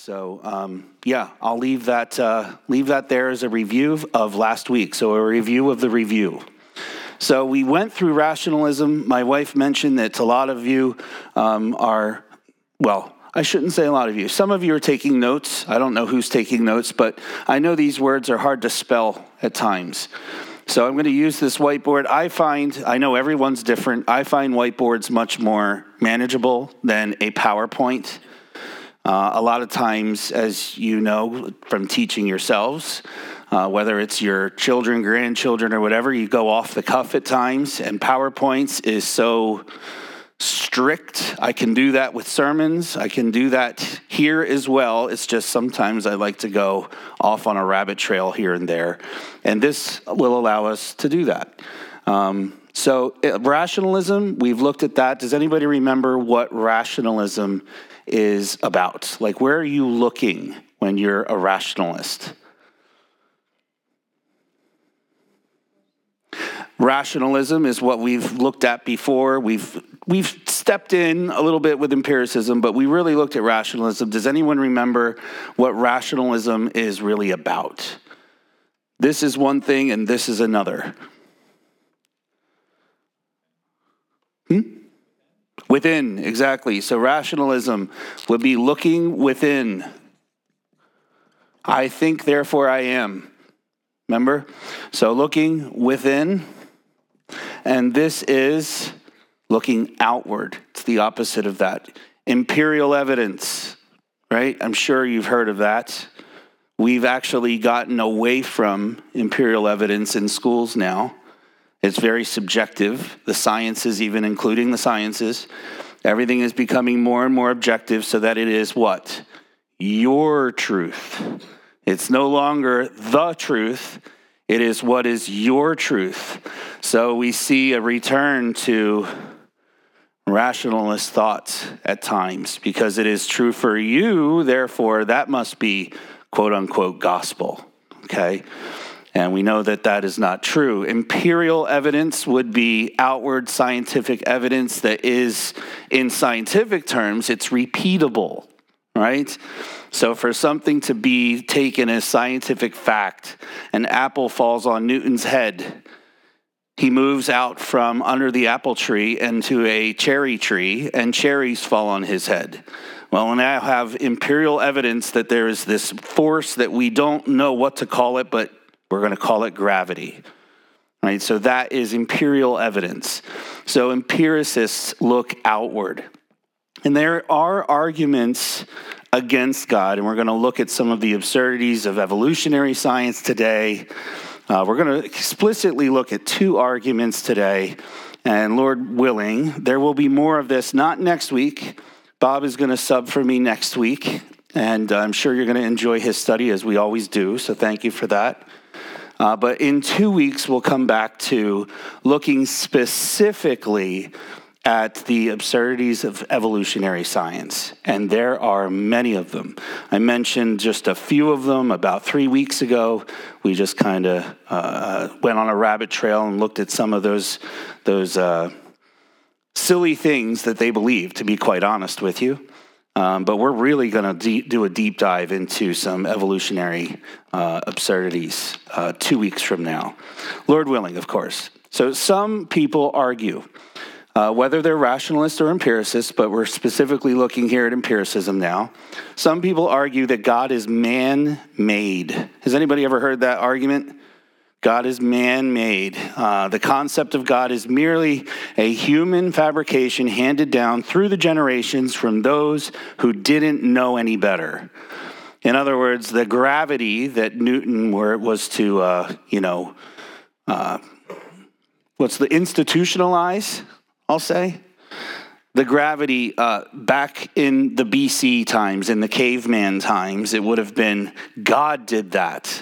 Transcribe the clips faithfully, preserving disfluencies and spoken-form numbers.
So, um, yeah, I'll leave that uh, leave that there as a review of last week. So a review of the review. So we went through rationalism. My wife mentioned that a lot of you um, are, well, I shouldn't say a lot of you. Some of you are taking notes. I don't know who's taking notes, but I know these words are hard to spell at times. So I'm going to use this whiteboard. I find, I know everyone's different. I find whiteboards much more manageable than a PowerPoint. Uh, a lot of times, as you know from teaching yourselves, uh, whether it's your children, grandchildren, or whatever, you go off the cuff at times, and PowerPoints is so strict. I can do that with sermons. I can do that here as well. It's just sometimes I like to go off on a rabbit trail here and there, and this will allow us to do that. Um, so uh, rationalism, we've looked at that. Does anybody remember what rationalism is about? Like, where are you looking when you're a rationalist? Rationalism is what we've looked at before. We've we've stepped in a little bit with empiricism, but we really looked at rationalism. Does anyone remember what rationalism is really about? This is one thing and this is another. Hmm? Within, exactly. So rationalism would be looking within. I think, therefore I am. Remember? So looking within. And this is looking outward. It's the opposite of that. Imperial evidence, right? I'm sure you've heard of that. We've actually gotten away from imperial evidence in schools now. It's very subjective. The sciences, even including the sciences, everything is becoming more and more objective so that it is what? Your truth. It's no longer the truth. It is what is your truth. So we see a return to rationalist thoughts at times because it is true for you, therefore that must be quote unquote gospel, okay? And we know that that is not true. Imperial evidence would be outward scientific evidence that is, in scientific terms, it's repeatable, right? So for something to be taken as scientific fact, an apple falls on Newton's head. He moves out from under the apple tree into a cherry tree, and cherries fall on his head. Well, we now have imperial evidence that there is this force that we don't know what to call it, but we're going to call it gravity, right? So that is imperial evidence. So empiricists look outward. And there are arguments against God, and we're going to look at some of the absurdities of evolutionary science today. Uh, we're going to explicitly look at two arguments today, and Lord willing, there will be more of this, not next week. Bob is going to sub for me next week, and I'm sure you're going to enjoy his study as we always do, so thank you for that. Uh, but in two weeks, we'll come back to looking specifically at the absurdities of evolutionary science, and there are many of them. I mentioned just a few of them about three weeks ago. We just kind of uh, went on a rabbit trail and looked at some of those, those uh, silly things that they believe, to be quite honest with you. Um, but we're really going to de- do a deep dive into some evolutionary uh, absurdities uh, two weeks from now. Lord willing, of course. So some people argue, uh, whether they're rationalists or empiricists, but we're specifically looking here at empiricism now. Some people argue that God is man-made. Has anybody ever heard that argument? God is man-made. Uh, the concept of God is merely a human fabrication handed down through the generations from those who didn't know any better. In other words, the gravity that Newton were, was to, uh, you know, uh, what's the institutionalize, I'll say? The gravity uh, back in the B C times, in the caveman times, it would have been God did that.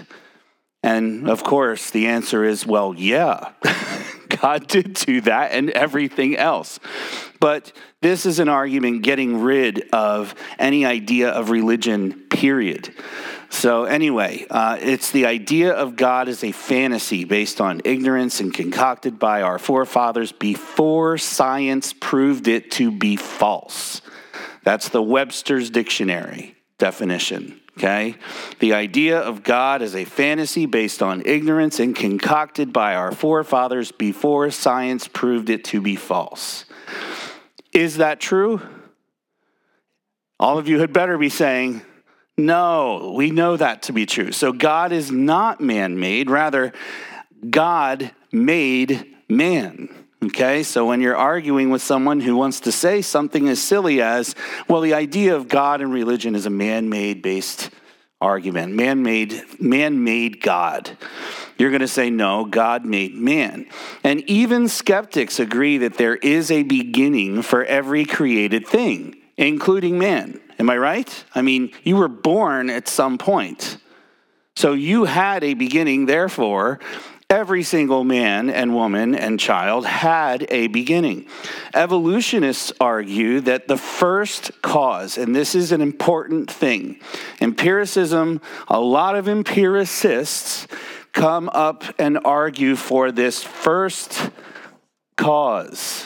And of course, the answer is, well, yeah, God did do that and everything else. But this is an argument getting rid of any idea of religion, period. So anyway, uh, it's the idea of God as a fantasy based on ignorance and concocted by our forefathers before science proved it to be false. That's the Webster's Dictionary. definition. Okay? The idea of God as a fantasy based on ignorance and concocted by our forefathers before science proved it to be false. Is that true? All of you had better be saying, no, we know that to be true. So God is not man-made. Rather, God made man. Okay, so when you're arguing with someone who wants to say something as silly as, well, the idea of God and religion is a man-made based argument, man-made, man-made God, you're going to say, no, God made man. And even skeptics agree that there is a beginning for every created thing, including man. Am I right? I mean, you were born at some point. So you had a beginning, therefore, every single man and woman and child had a beginning. Evolutionists argue that the first cause, and this is an important thing, empiricism, a lot of empiricists come up and argue for this first cause.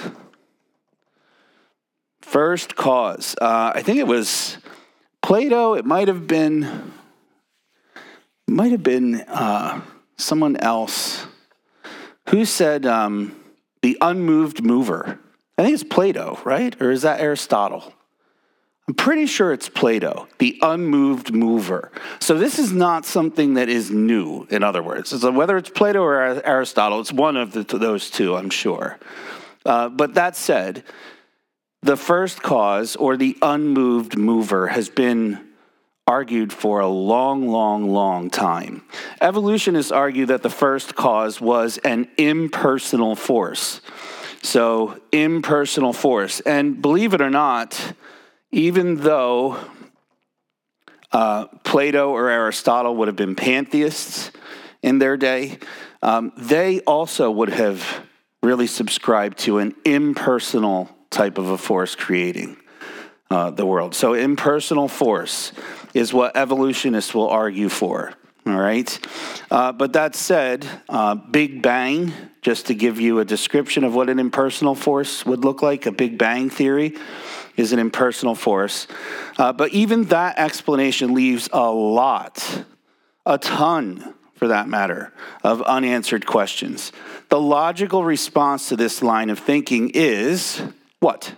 First cause. Uh, I think it was Plato. It might have been, might have been uh, someone else who said um, the unmoved mover. I think it's Plato, right? Or is that Aristotle? I'm pretty sure it's Plato, the unmoved mover. So this is not something that is new, in other words. So whether it's Plato or Aristotle, it's one of the, those two, I'm sure. Uh, but that said, the first cause, or the unmoved mover, has been argued for a long, long, long time. Evolutionists argue that the first cause was an impersonal force. So, impersonal force. And believe it or not, even though uh, Plato or Aristotle would have been pantheists in their day, um, they also would have really subscribed to an impersonal type of a force creating uh, the world. So impersonal force is what evolutionists will argue for, all right? Uh, but that said, uh, Big Bang, just to give you a description of what an impersonal force would look like, a Big Bang theory is an impersonal force. Uh, but even that explanation leaves a lot, a ton, for that matter, of unanswered questions. The logical response to this line of thinking is what?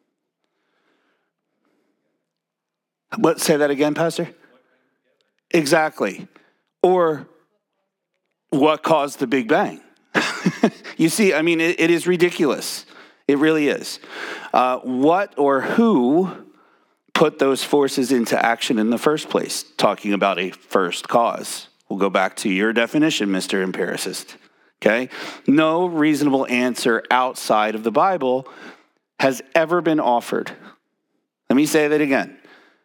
What? Say that again, Pastor? Exactly. Or what caused the Big Bang? You see, I mean, it, it is ridiculous. It really is. Uh, what or who put those forces into action in the first place? Talking about a first cause. We'll go back to your definition, Mister Empiricist. Okay? No reasonable answer outside of the Bible has ever been offered. Let me say that again.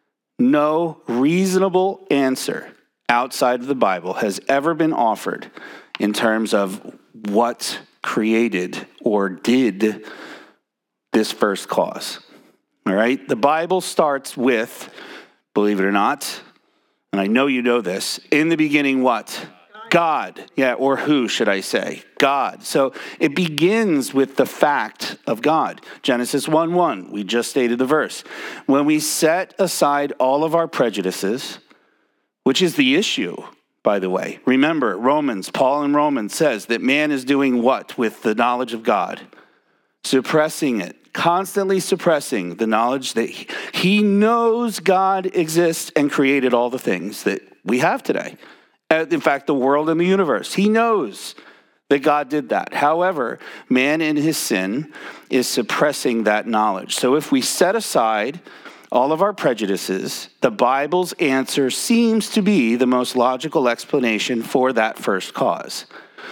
No reasonable answer outside of the Bible has ever been offered in terms of what created or did this first cause. All right? The Bible starts with, believe it or not, and I know you know this, in the beginning what? God. Yeah, or who should I say? God. So it begins with the fact of God. Genesis one one, we just stated the verse. When we set aside all of our prejudices, which is the issue, by the way. Remember, Romans, Paul in Romans says that man is doing what with the knowledge of God? Suppressing it, constantly suppressing the knowledge that he, he knows God exists and created all the things that we have today. In fact, the world and the universe. He knows that God did that. However, man in his sin is suppressing that knowledge. So if we set aside all of our prejudices, the Bible's answer seems to be the most logical explanation for that first cause.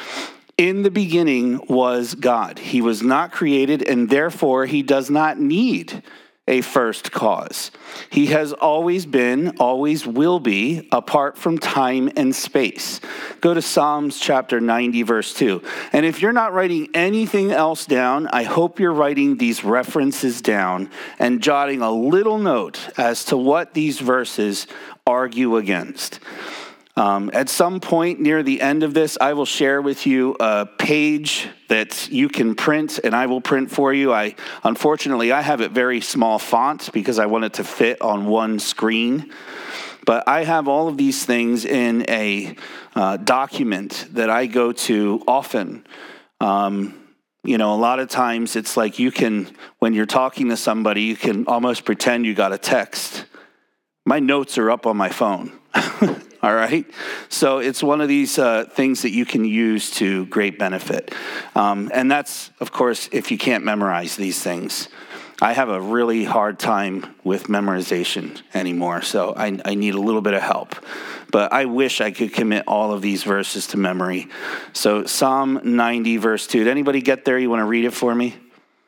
In the beginning was God. He was not created, and therefore he does not need a first cause. He has always been, always will be, apart from time and space. Go to Psalms chapter ninety, verse two. And if you're not writing anything else down, I hope you're writing these references down and jotting a little note as to what these verses argue against. Um, at some point near the end of this, I will share with you a page that you can print, and I will print for you. I unfortunately, I have it very small font because I want it to fit on one screen. But I have all of these things in a uh, document that I go to often. Um, you know, a lot of times it's like you can, when you're talking to somebody, you can almost pretend you got a text. My notes are up on my phone. All right? So it's one of these uh, things that you can use to great benefit. Um, and that's, of course, if you can't memorize these things. I have a really hard time with memorization anymore, so I, I need a little bit of help. But I wish I could commit all of these verses to memory. So Psalm ninety, verse two. Did anybody get there? You want to read it for me?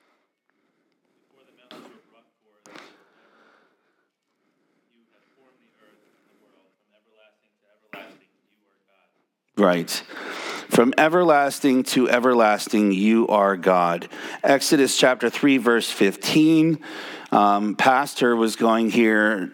Right. From everlasting to everlasting, you are God. Exodus chapter three, verse fifteen. Um, Pastor was going here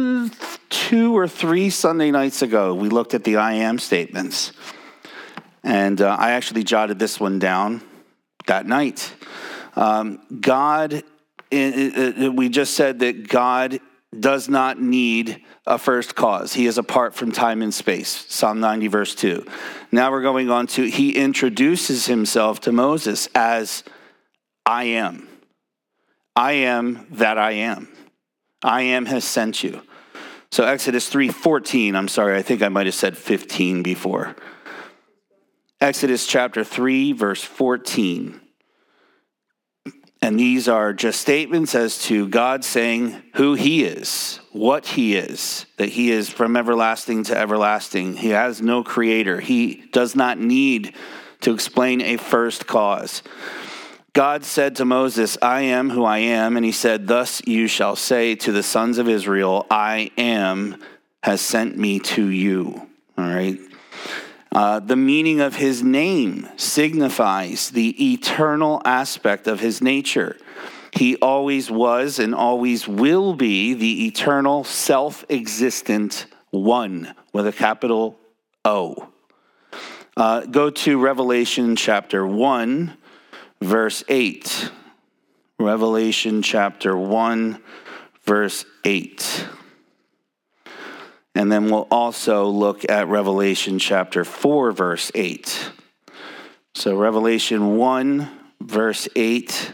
two or three Sunday nights ago. We looked at the I am statements. And uh, I actually jotted this one down that night. Um, God, it, it, it, we just said that God does not need a first cause. He is apart from time and space. Psalm ninety, verse two. Now we're going on to, he introduces himself to Moses as I am. I am that I am. I am has sent you. So Exodus three fourteen, I'm sorry, I think I might have said fifteen before. Exodus chapter three, verse fourteen. And these are just statements as to God saying who he is, what he is, that he is from everlasting to everlasting. He has no creator. He does not need to explain a first cause. God said to Moses, I am who I am. And he said, thus you shall say to the sons of Israel, I am has sent me to you. All right. Uh, the meaning of his name signifies the eternal aspect of his nature. He always was and always will be the eternal, self-existent one with a capital O. Uh, go to Revelation chapter one, verse eight. Revelation chapter one, verse eight. And then we'll also look at Revelation chapter four, verse eight. So Revelation one, verse eight.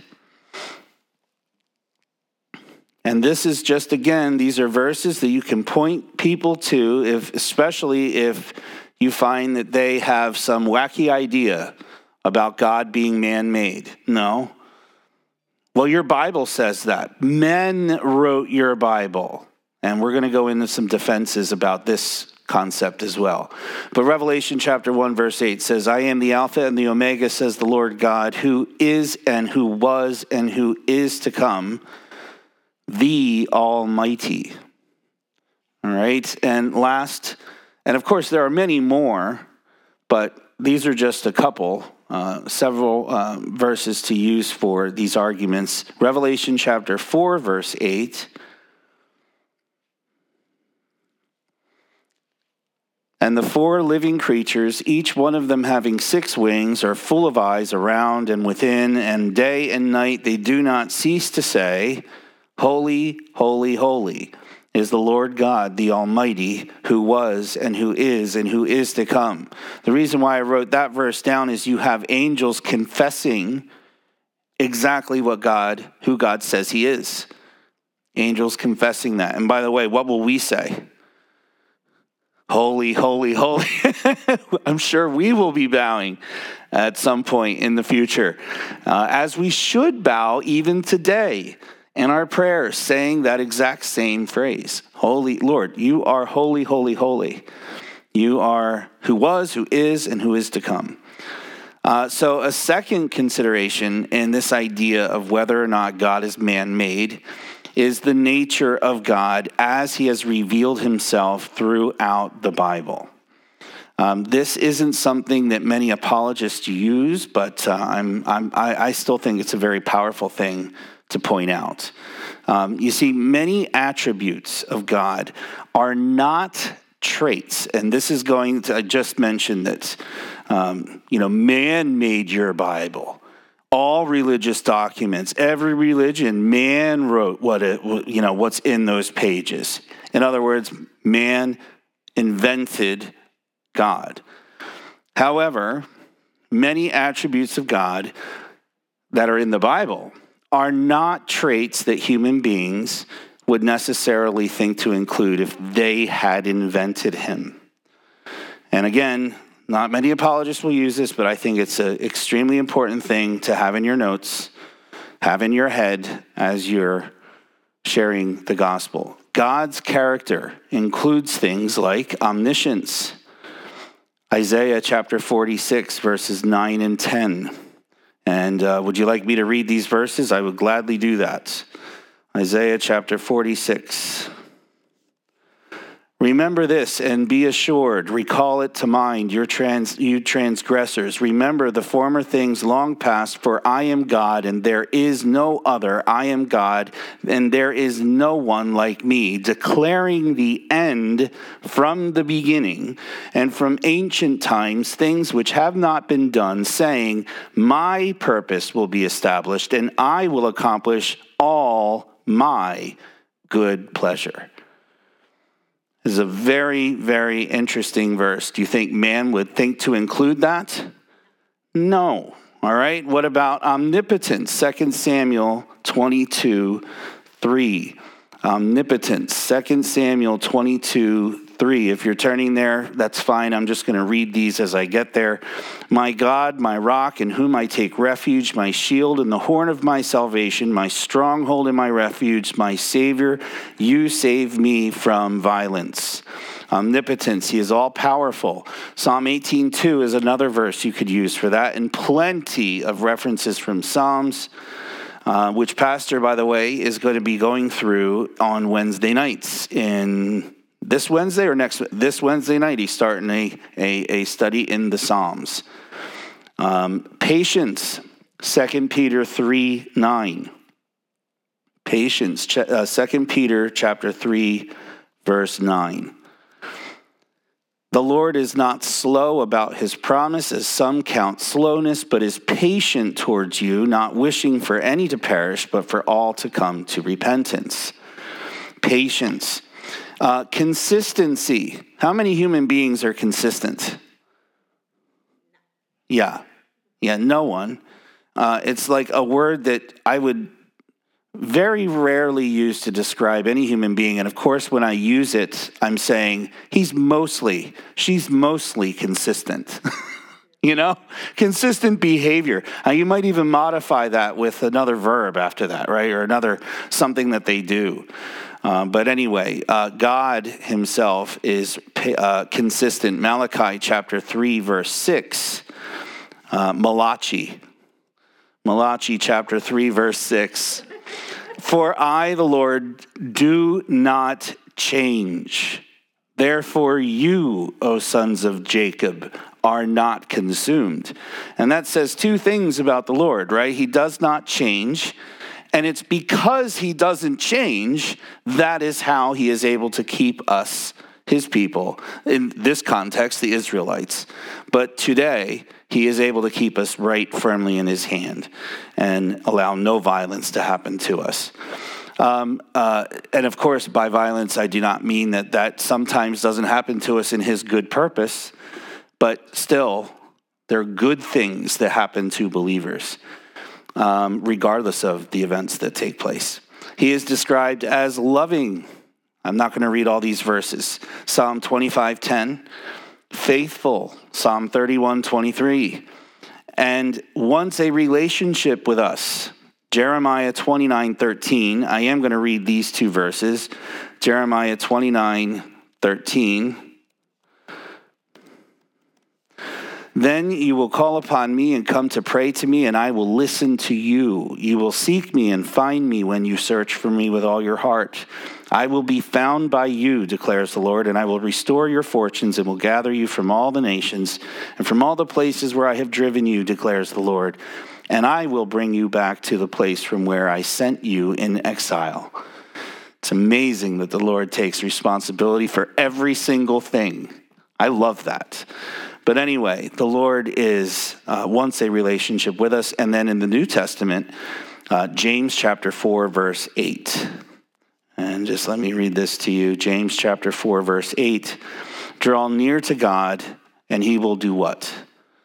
And this is just, again, these are verses that you can point people to, if, especially if you find that they have some wacky idea about God being man-made. No. Well, your Bible says that. Men wrote your Bible. And we're going to go into some defenses about this concept as well. But Revelation chapter one, verse eight says, I am the Alpha and the Omega, says the Lord God, who is and who was and who is to come, the Almighty. All right. And last, and of course there are many more, but these are just a couple, uh, several uh, verses to use for these arguments. Revelation chapter four, verse eight. And the four living creatures, each one of them having six wings, are full of eyes around and within, and day and night they do not cease to say, Holy, holy, holy is the Lord God, the Almighty, who was and who is and who is to come. The reason why I wrote that verse down is you have angels confessing exactly what God, who God says he is. Angels confessing that. And by the way, what will we say? Holy, holy, holy. I'm sure we will be bowing at some point in the future, uh, as we should bow even today in our prayers, saying that exact same phrase. Holy, Lord, you are holy, holy, holy. You are who was, who is, and who is to come. Uh, so a second consideration in this idea of whether or not God is man-made is the nature of God as he has revealed himself throughout the Bible. Um, this isn't something that many apologists use, but uh, I'm, I'm, I, I still think it's a very powerful thing to point out. Um, you see, many attributes of God are not traits, and this is going to, I just mentioned that, um, you know, man made your Bible. All religious documents, every religion, man wrote what it, you know, what's in those pages. In other words, man invented God. However, many attributes of God that are in the Bible are not traits that human beings would necessarily think to include if they had invented him. And again, not many apologists will use this, but I think it's an extremely important thing to have in your notes, have in your head as you're sharing the gospel. God's character includes things like omniscience. Isaiah chapter forty-six, verses nine and ten. And uh, would you like me to read these verses? I would gladly do that. Isaiah chapter forty-six. Remember this and be assured. Recall it to mind, your trans, you transgressors. Remember the former things long past, for I am God and there is no other. I am God and there is no one like me, declaring the end from the beginning and from ancient times, things which have not been done, saying, my purpose will be established and I will accomplish all my good pleasure. This is a very, very interesting verse. Do you think man would think to include that? No. All right. What about omnipotence? Second Samuel twenty-two, three. Omnipotence. Second Samuel twenty-two, three. If you're turning there, that's fine. I'm just going to read these as I get there. My God, my rock, in whom I take refuge, my shield and the horn of my salvation, my stronghold and my refuge, my Savior, you save me from violence. Omnipotence, he is all powerful. Psalm eighteen two is another verse you could use for that, and plenty of references from Psalms, uh, which Pastor, by the way, is going to be going through on Wednesday nights. In this Wednesday or next, this Wednesday night, he's starting a, a, a study in the Psalms. Um, patience, Second Peter three, nine. Patience, uh, Second Peter chapter three, verse nine. The Lord is not slow about his promise, as some count slowness, but is patient towards you, not wishing for any to perish, but for all to come to repentance. Patience. Uh, consistency. How many human beings are consistent? Yeah. Yeah, no one. Uh, it's like a word that I would very rarely use to describe any human being. And of course, when I use it, I'm saying he's mostly, she's mostly consistent. You know, consistent behavior. Uh, you might even modify that with another verb after that, right? Or another something that they do. Uh, but anyway, uh, God himself is uh, consistent. Malachi chapter three, verse six. Uh, Malachi. Malachi chapter three, verse six. For I, the Lord, do not change. Therefore you, O sons of Jacob, are not consumed. And that says two things about the Lord, right? He does not change. And it's because he doesn't change, that is how he is able to keep us, his people, in this context, the Israelites. But today, he is able to keep us right firmly in his hand and allow no violence to happen to us. Um, uh, and of course, by violence, I do not mean that that sometimes doesn't happen to us in his good purpose, but still, there are good things that happen to believers, um, regardless of the events that take place. He is described as loving. I'm not going to read all these verses. Psalm twenty-five ten, faithful, Psalm thirty-one twenty-three, and wants a relationship with us. Jeremiah twenty-nine thirteen. I am going to read these two verses. Jeremiah twenty-nine thirteen. Then you will call upon me and come to pray to me, and I will listen to you. You will seek me and find me when you search for me with all your heart. I will be found by you, declares the Lord, and I will restore your fortunes and will gather you from all the nations and from all the places where I have driven you, declares the Lord. And I will bring you back to the place from where I sent you in exile. It's amazing that the Lord takes responsibility for every single thing. I love that. But anyway, the Lord is uh, wants a relationship with us. And then in the New Testament, uh, James chapter four, verse eight. And just let me read this to you. James chapter four, verse eight. Draw near to God, and he will do what?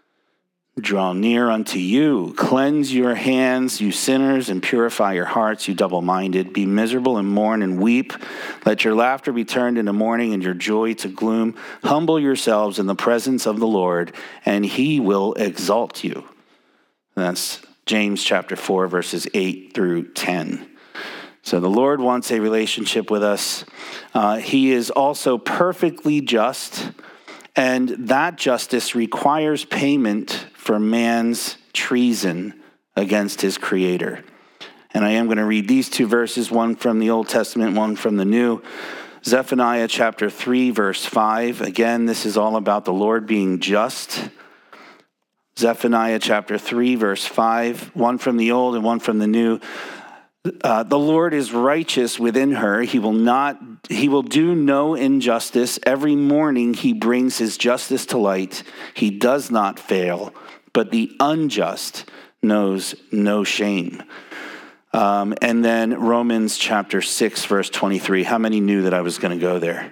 Draw near unto you. Cleanse your hands, you sinners, and purify your hearts, you double-minded. Be miserable and mourn and weep. Let your laughter be turned into mourning and your joy to gloom. Humble yourselves in the presence of the Lord, and he will exalt you. That's James chapter four, verses eight through ten. So the Lord wants a relationship with us. Uh, he is also perfectly just, and that justice requires payment for man's treason against his creator. And I am going to read these two verses, one from the Old Testament, one from the New. Zephaniah chapter three, verse five. Again, this is all about the Lord being just. Zephaniah chapter three, verse five, one from the Old and one from the New. Uh, the Lord is righteous within her. He will not, he will do no injustice. Every morning he brings his justice to light. He does not fail, but the unjust knows no shame. Um, and then Romans chapter six, verse twenty-three. How many knew that I was going to go there?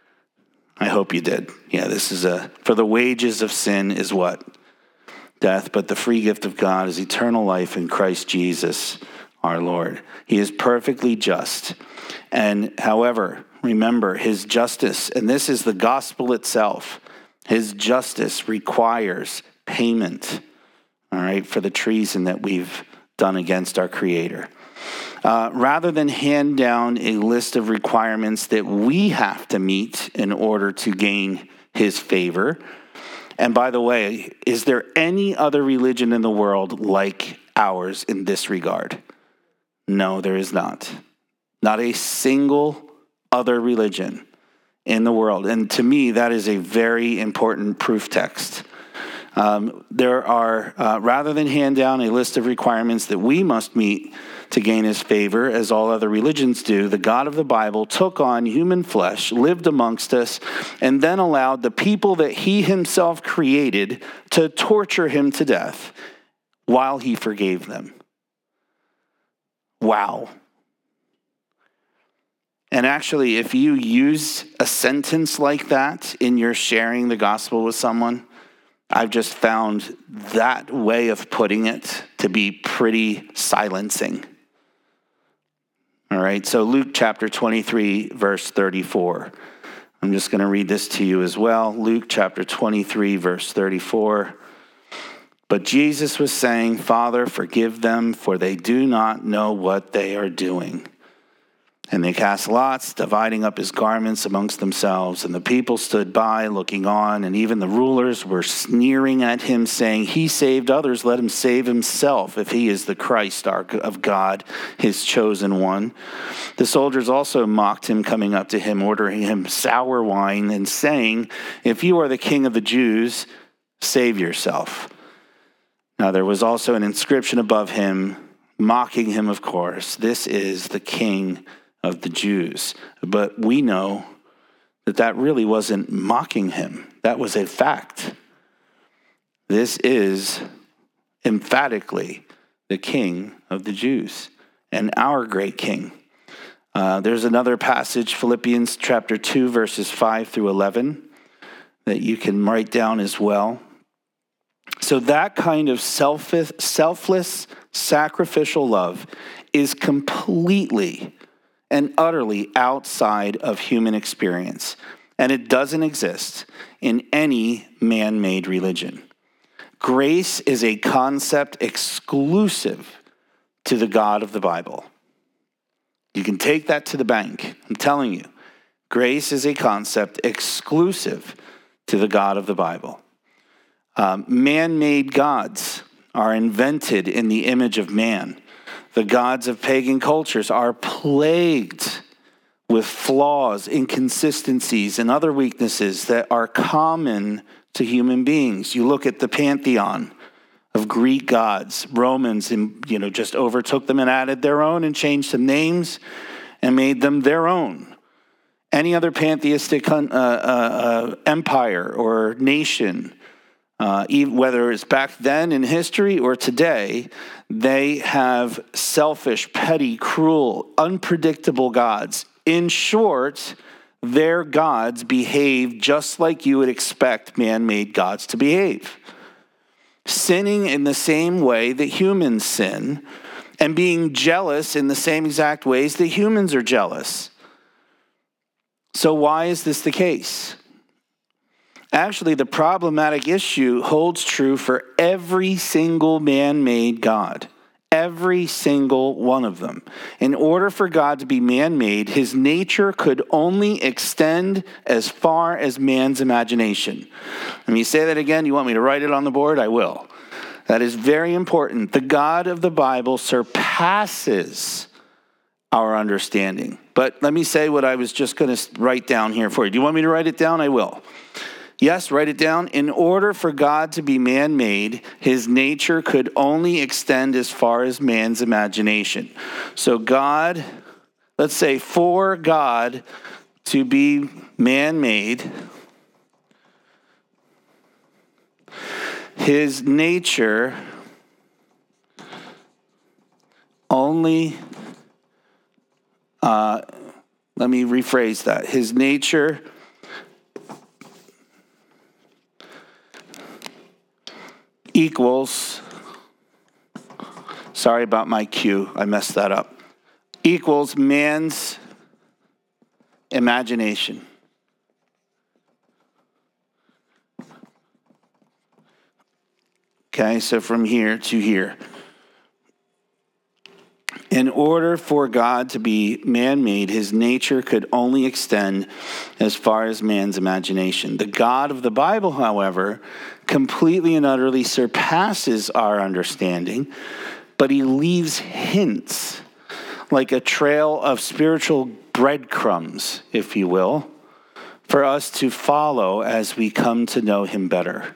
I hope you did. Yeah, this is a, for the wages of sin is what? Death, but the free gift of God is eternal life in Christ Jesus our Lord. He is perfectly just. And however, remember his justice, and this is the gospel itself, his justice requires payment, all right, for the treason that we've done against our Creator. Uh, rather than hand down a list of requirements that we have to meet in order to gain his favor. And by the way, is there any other religion in the world like ours in this regard? No, there is not. Not a single other religion in the world. And to me, that is a very important proof text. Um, there are, uh, rather than hand down a list of requirements that we must meet to gain his favor, as all other religions do, the God of the Bible took on human flesh, lived amongst us, and then allowed the people that he himself created to torture him to death while he forgave them. Wow. And actually, if you use a sentence like that in your sharing the gospel with someone, I've just found that way of putting it to be pretty silencing. All right, so Luke chapter twenty-three, verse thirty-four. I'm just going to read this to you as well. Luke chapter twenty-three, verse thirty-four. But Jesus was saying, Father, forgive them, for they do not know what they are doing. And they cast lots, dividing up his garments amongst themselves. And the people stood by, looking on, and even the rulers were sneering at him, saying, He saved others, let him save himself, if he is the Christ of God, his chosen one. The soldiers also mocked him, coming up to him, ordering him sour wine, and saying, If you are the King of the Jews, save yourself. Now there was also an inscription above him, mocking him, of course. This is the King of the Jews. But we know that that really wasn't mocking him. That was a fact. This is emphatically the King of the Jews and our great King. Uh, there's another passage, Philippians chapter two, verses five through eleven, that you can write down as well. So that kind of selfish, selfless, sacrificial love is completely and utterly outside of human experience. And it doesn't exist in any man-made religion. Grace is a concept exclusive to the God of the Bible. You can take that to the bank. I'm telling you, grace is a concept exclusive to the God of the Bible. Um, man-made gods are invented in the image of man. The gods of pagan cultures are plagued with flaws, inconsistencies, and other weaknesses that are common to human beings. You look at the pantheon of Greek gods. Romans, you know, just overtook them and added their own and changed some names. and made them their own. Any other pantheistic uh, uh, uh, empire or nation, uh, even whether it's back then in history or today, they have selfish, petty, cruel, unpredictable gods. In short, their gods behave just like you would expect man-made gods to behave. Sinning in the same way that humans sin, and being jealous in the same exact ways that humans are jealous. So why is this the case? Actually, the problematic issue holds true for every single man-made god. Every single one of them. In order for God to be man-made, his nature could only extend as far as man's imagination. Let me say that again. You want me to write it on the board? I will. That is very important. The God of the Bible surpasses our understanding. But let me say what I was just going to write down here for you. Do you want me to write it down? I will. Yes, write it down. In order for God to be man-made, his nature could only extend as far as man's imagination. So God, let's say for God to be man-made, his nature only, uh, let me rephrase that. His nature equals, sorry about my cue, I messed that up, equals man's imagination. Okay, so from here to here. In order for God to be man-made, his nature could only extend as far as man's imagination. The God of the Bible, however, completely and utterly surpasses our understanding, but he leaves hints, like a trail of spiritual breadcrumbs, if you will, for us to follow as we come to know him better.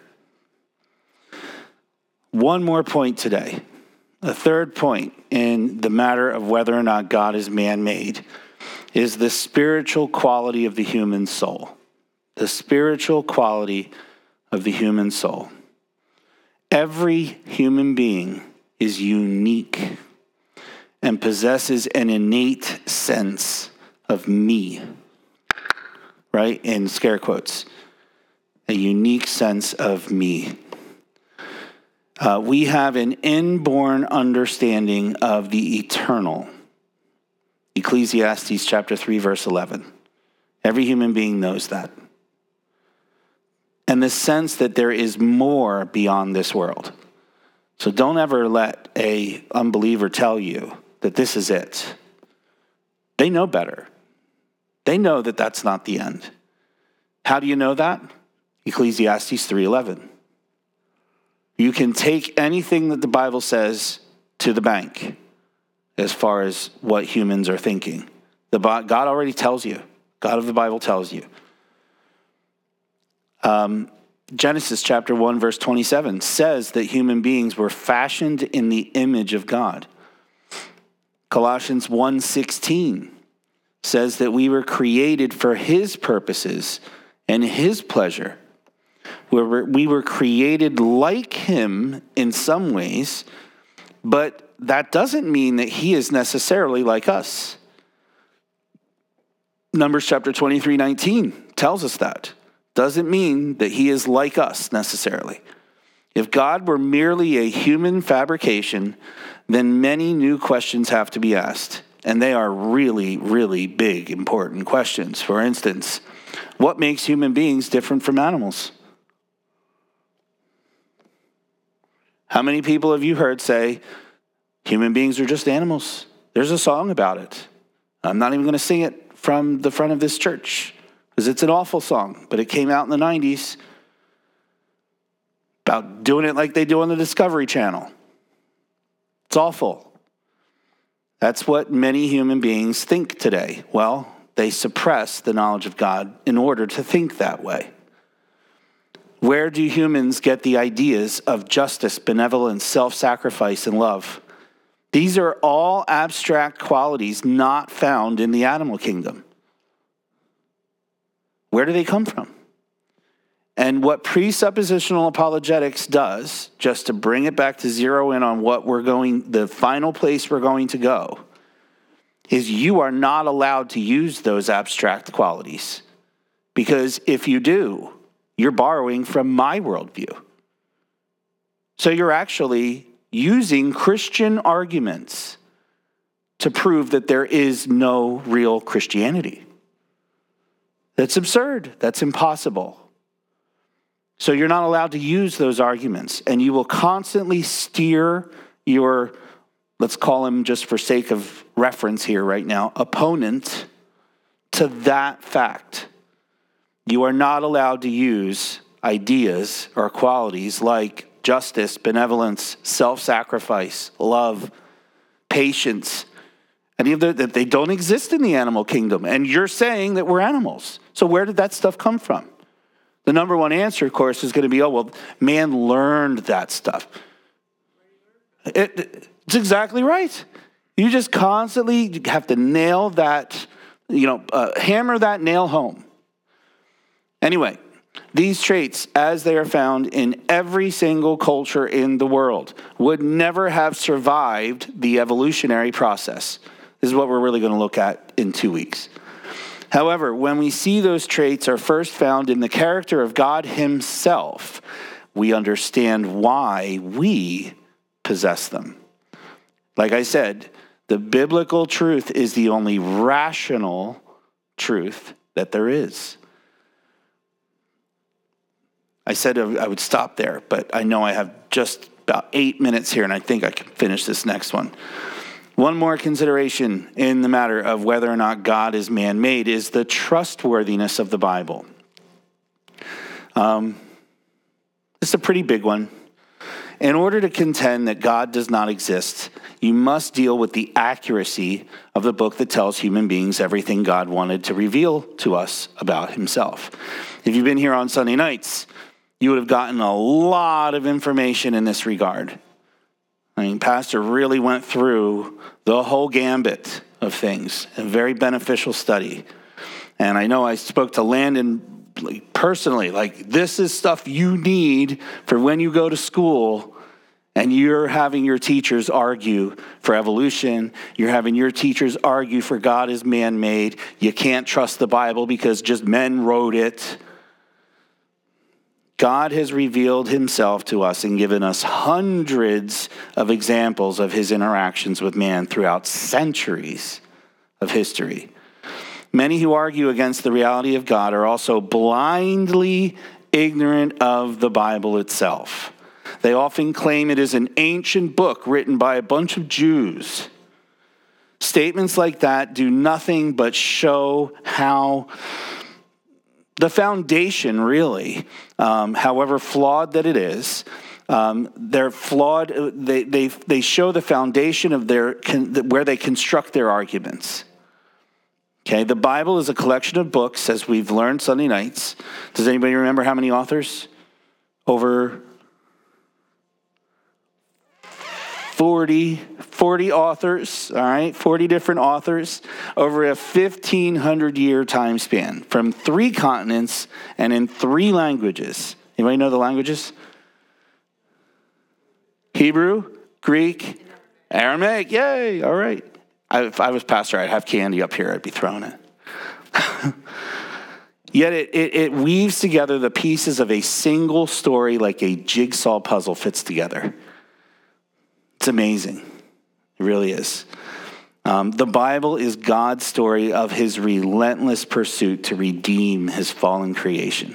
One more point today. A third point in the matter of whether or not God is man-made is the spiritual quality of the human soul. The spiritual quality of the human soul. Every human being is unique and possesses an innate sense of me, right? In scare quotes, a unique sense of me. Uh, we have an inborn understanding of the eternal. Ecclesiastes chapter three, verse eleven. Every human being knows that. And the sense that there is more beyond this world. So don't ever let a unbeliever tell you that this is it. They know better. They know that that's not the end. How do you know that? Ecclesiastes three eleven. You can take anything that the Bible says to the bank as far as what humans are thinking. The God already tells you. God of the Bible tells you. Um, Genesis chapter one, verse twenty-seven says that human beings were fashioned in the image of God. Colossians one sixteen says that we were created for his purposes and his pleasure. We were, we were created like him in some ways, but that doesn't mean that he is necessarily like us. Numbers chapter twenty-three nineteen tells us that. Doesn't mean that he is like us necessarily. If God were merely a human fabrication, then many new questions have to be asked. And they are really, really big, important questions. For instance, what makes human beings different from animals? How many people have you heard say, human beings are just animals? There's a song about it. I'm not even going to sing it from the front of this church because it's an awful song, but it came out in the nineties about doing it like they do on the Discovery Channel. It's awful. That's what many human beings think today. Well, they suppress the knowledge of God in order to think that way. Where do humans get the ideas of justice, benevolence, self-sacrifice, and love? These are all abstract qualities not found in the animal kingdom. Where do they come from? And what presuppositional apologetics does, just to bring it back to zero in on what we're going, the final place we're going to go, is you are not allowed to use those abstract qualities. Because if you do, you're borrowing from my worldview. So you're actually using Christian arguments to prove that there is no real Christianity. That's absurd. That's impossible. So you're not allowed to use those arguments, and you will constantly steer your, let's call him just for sake of reference here right now, opponent to that fact. You are not allowed to use ideas or qualities like justice, benevolence, self-sacrifice, love, patience, any of the, that they don't exist in the animal kingdom. And you're saying that we're animals. So where did that stuff come from? The number one answer, of course, is going to be, oh, well, man learned that stuff. It, it's exactly right. You just constantly have to nail that, you know, uh, hammer that nail home. Anyway, these traits, as they are found in every single culture in the world, would never have survived the evolutionary process. This is what we're really going to look at in two weeks. However, when we see those traits are first found in the character of God himself, we understand why we possess them. Like I said, the biblical truth is the only rational truth that there is. I said I would stop there, but I know I have just about eight minutes here, and I think I can finish this next one. One more consideration in the matter of whether or not God is man-made is the trustworthiness of the Bible. Um, it's a pretty big one. In order to contend that God does not exist, you must deal with the accuracy of the book that tells human beings everything God wanted to reveal to us about himself. If you've been here on Sunday nights, you would have gotten a lot of information in this regard. I mean, Pastor really went through the whole gambit of things, a very beneficial study. And I know I spoke to Landon personally, like, this is stuff you need for when you go to school and you're having your teachers argue for evolution. You're having your teachers argue for God is man-made. You can't trust the Bible because just men wrote it. God has revealed himself to us and given us hundreds of examples of his interactions with man throughout centuries of history. Many who argue against the reality of God are also blindly ignorant of the Bible itself. They often claim it is an ancient book written by a bunch of Jews. Statements like that do nothing but show how the foundation, really, um, however flawed that it is, um, they're flawed. They they they show the foundation of their where they construct their arguments. Okay, the Bible is a collection of books, as we've learned Sunday nights. Does anybody remember how many authors? Over forty, forty authors, all right, forty different authors over a fifteen hundred year time span from three continents and in three languages. Anybody know the languages? Hebrew, Greek, Aramaic. Yay, all right. I, if I was pastor, I'd have candy up here. I'd be throwing it. Yet it, it, it weaves together the pieces of a single story like a jigsaw puzzle fits together. It's amazing. It really is. Um, the Bible is God's story of his relentless pursuit to redeem his fallen creation.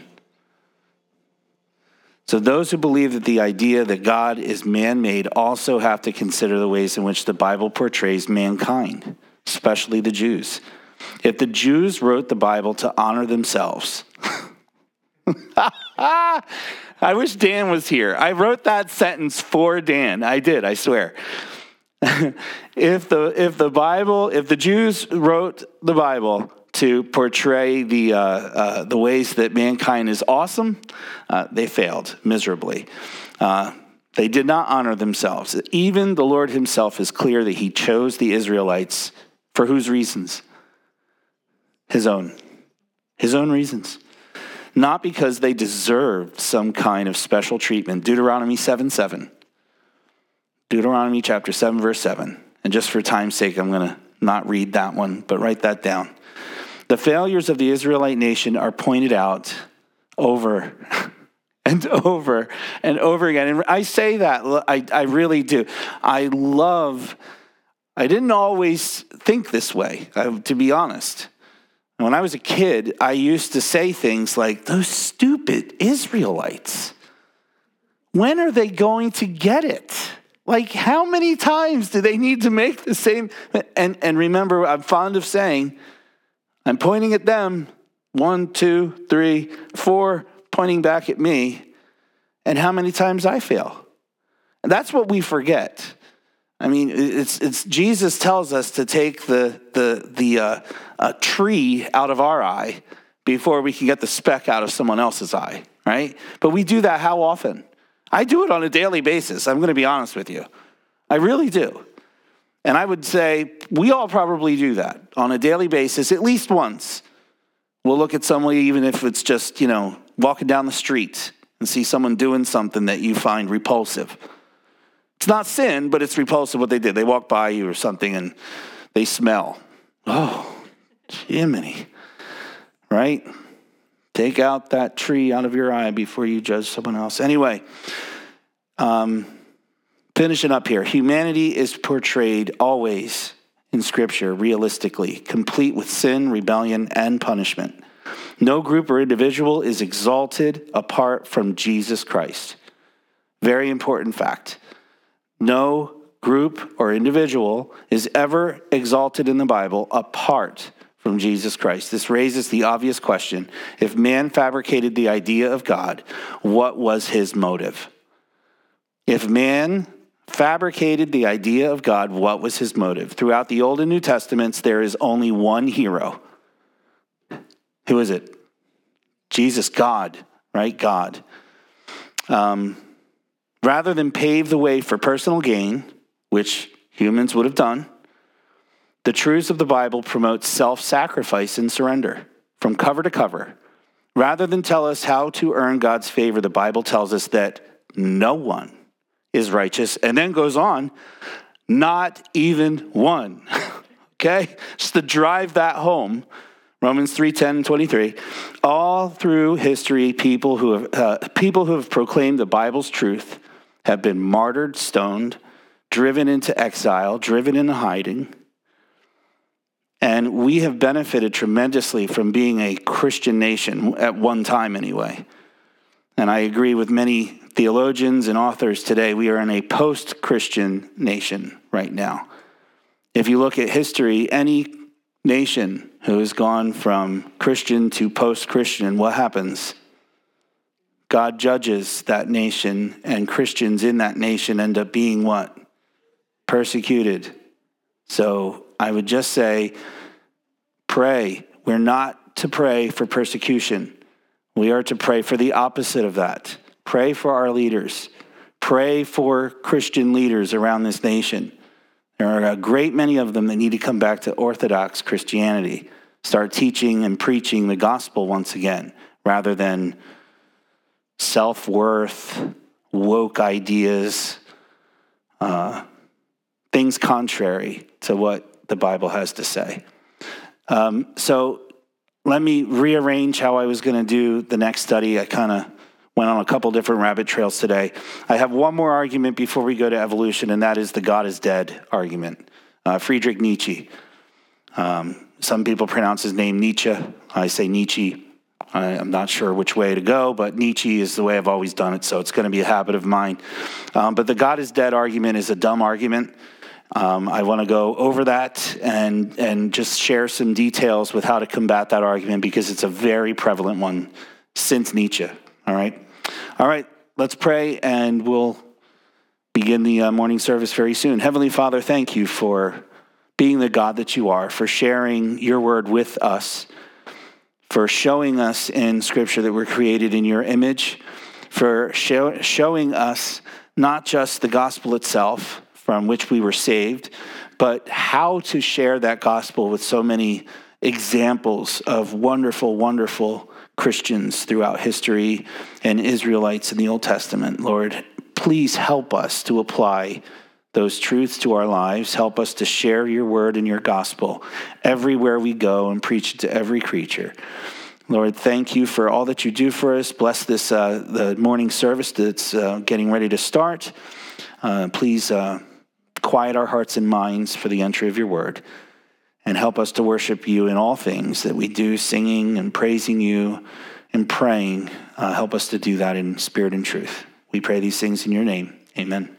So those who believe that the idea that God is man-made also have to consider the ways in which the Bible portrays mankind, especially the Jews. If the Jews wrote the Bible to honor themselves, I wish Dan was here. I wrote that sentence for Dan. I did, I swear. if the if the Bible, if the Jews wrote the Bible to portray the uh, uh, the ways that mankind is awesome, uh, they failed miserably. Uh, They did not honor themselves. Even the Lord himself is clear that he chose the Israelites for whose reasons? His own. His own reasons. Not because they deserved some kind of special treatment. Deuteronomy seven seven. Deuteronomy chapter seven, verse seven. And just for time's sake, I'm going to not read that one, but write that down. The failures of the Israelite nation are pointed out over and over and over again. And I say that, I, I really do. I love, I didn't always think this way, to be honest. When I was a kid, I used to say things like, those stupid Israelites, when are they going to get it? Like, how many times do they need to make the same? And, and remember, I'm fond of saying, I'm pointing at them, one, two, three, four, pointing back at me, and how many times I fail. And that's what we forget. I mean, it's it's Jesus tells us to take the the the uh, a tree out of our eye before we can get the speck out of someone else's eye, right? But we do that how often? I do it on a daily basis. I'm going to be honest with you. I really do. And I would say we all probably do that on a daily basis, at least once. We'll look at somebody, even if it's just, you know, walking down the street and see someone doing something that you find repulsive. It's not sin, but it's repulsive what they did. They walk by you or something and they smell. Oh, Jiminy, right? Take out that tree out of your eye before you judge someone else. Anyway, um, finishing up here. Humanity is portrayed always in Scripture, realistically, complete with sin, rebellion, and punishment. No group or individual is exalted apart from Jesus Christ. Very important fact. No group or individual is ever exalted in the Bible apart from Jesus Christ. This raises the obvious question. If man fabricated the idea of God, what was his motive? If man fabricated the idea of God, what was his motive? Throughout the Old and New Testaments, there is only one hero. Who is it? Jesus, God, right? God. Um, rather than pave the way for personal gain, which humans would have done, the truths of the Bible promote self-sacrifice and surrender from cover to cover. Rather than tell us how to earn God's favor, the Bible tells us that no one is righteous, and then goes on, not even one. Okay? Just to drive that home, Romans three ten and twenty-three. All through history, people who have uh, people who have proclaimed the Bible's truth have been martyred, stoned, driven into exile, driven into hiding. And we have benefited tremendously from being a Christian nation, at one time anyway. And I agree with many theologians and authors today. We are in a post-Christian nation right now. If you look at history, any nation who has gone from Christian to post-Christian, what happens? God judges that nation, and Christians in that nation end up being what? Persecuted. So I would just say, pray. We're not to pray for persecution. We are to pray for the opposite of that. Pray for our leaders. Pray for Christian leaders around this nation. There are a great many of them that need to come back to Orthodox Christianity, start teaching and preaching the gospel once again, rather than self-worth, woke ideas, uh, things contrary to what the Bible has to say. Um, so let me rearrange how I was going to do the next study. I kind of went on a couple different rabbit trails today. I have one more argument before we go to evolution, and that is the God is dead argument. Uh, Friedrich Nietzsche. Um, some people pronounce his name Nietzsche. I say Nietzsche. I, I'm not sure which way to go, but Nietzsche is the way I've always done it, so it's going to be a habit of mine. Um, but the God is dead argument is a dumb argument. Um, I want to go over that and and just share some details with how to combat that argument, because it's a very prevalent one since Nietzsche. All right? All right, let's pray, and we'll begin the uh, morning service very soon. Heavenly Father, thank you for being the God that you are, for sharing your word with us, for showing us in Scripture that we're created in your image, for show, showing us not just the gospel itself from which we were saved, but how to share that gospel with so many examples of wonderful, wonderful Christians throughout history and Israelites in the Old Testament. Lord, please help us to apply those truths to our lives. Help us to share your word and your gospel everywhere we go and preach it to every creature. Lord, thank you for all that you do for us. Bless this uh, the morning service that's uh, getting ready to start. Uh, please uh, quiet our hearts and minds for the entry of your word, and help us to worship you in all things that we do, singing and praising you and praying. Uh, help us to do that in spirit and truth. We pray these things in your name. Amen.